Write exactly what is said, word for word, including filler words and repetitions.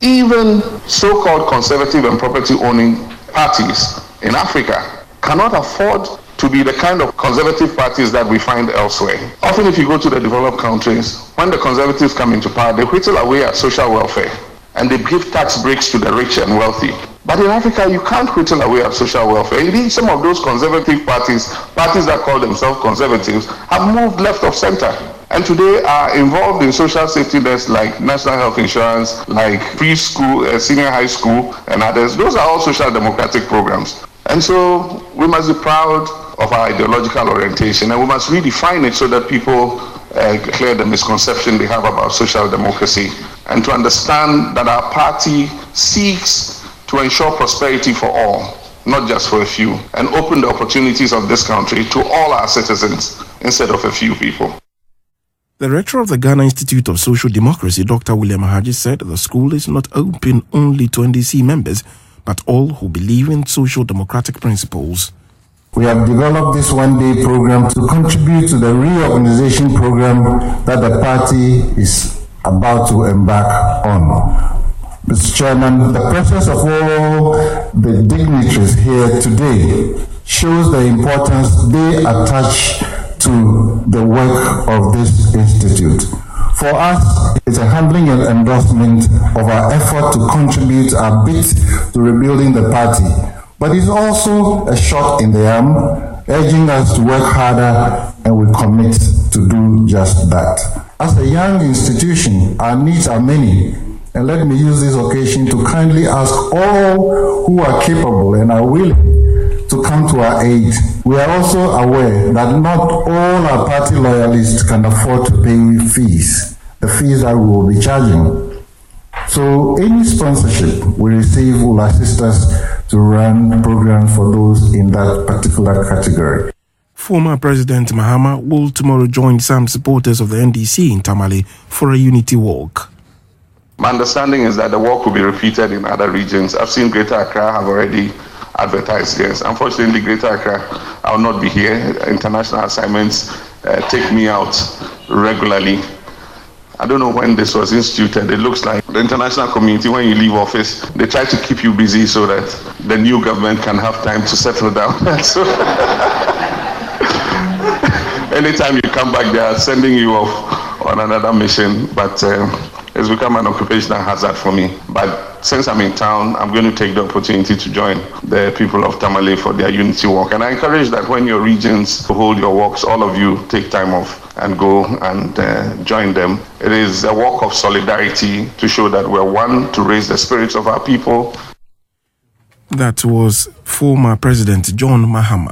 even so-called conservative and property-owning parties in Africa cannot afford to be the kind of conservative parties that we find elsewhere. Often if you go to the developed countries, when the conservatives come into power, they whittle away at social welfare and they give tax breaks to the rich and wealthy. But in Africa, you can't whittle away at social welfare. Indeed, some of those conservative parties, parties that call themselves conservatives, have moved left of center and today are involved in social safety nets like national health insurance, like preschool, uh, senior high school, and others. Those are all social democratic programs. And so we must be proud of our ideological orientation, and we must redefine it so that people uh, clear the misconception they have about social democracy, and to understand that our party seeks to ensure prosperity for all, not just for a few, and open the opportunities of this country to all our citizens instead of a few people. The rector of the Ghana Institute of Social Democracy, Doctor William Ahagye, said the school is not open only to N D C members, but all who believe in social democratic principles. We have developed this one-day program to contribute to the reorganization program that the party is about to embark on. Mister Chairman, the presence of all the dignitaries here today shows the importance they attach to the work of this institute. For us, it's a humbling endorsement of our effort to contribute our bit to rebuilding the party. But it's also a shot in the arm, urging us to work harder, and we commit to do just that. As a young institution, our needs are many, and let me use this occasion to kindly ask all who are capable and are willing to come to our aid. We are also aware that not all our party loyalists can afford to pay fees, the fees that we will be charging. So any sponsorship we receive will assist us to run programs for those in that particular category. Former President Mahama will tomorrow join some supporters of the N D C in Tamale for a unity walk. My understanding is that the walk will be repeated in other regions. I've seen Greater Accra have already advertised this. Unfortunately, Greater Accra, I will not be here. International assignments uh, take me out regularly. I don't know when this was instituted. It looks like the international community, when you leave office, they try to keep you busy so that the new government can have time to settle down. So anytime you come back, they are sending you off on another mission. But uh, it's become an occupational hazard for me. But since I'm in town, I'm going to take the opportunity to join the people of Tamale for their unity walk. And I encourage that when your regions hold your walks, all of you take time off and go and uh, join them. It is a walk of solidarity to show that we're one, to raise the spirits of our people. That was former President John Mahama.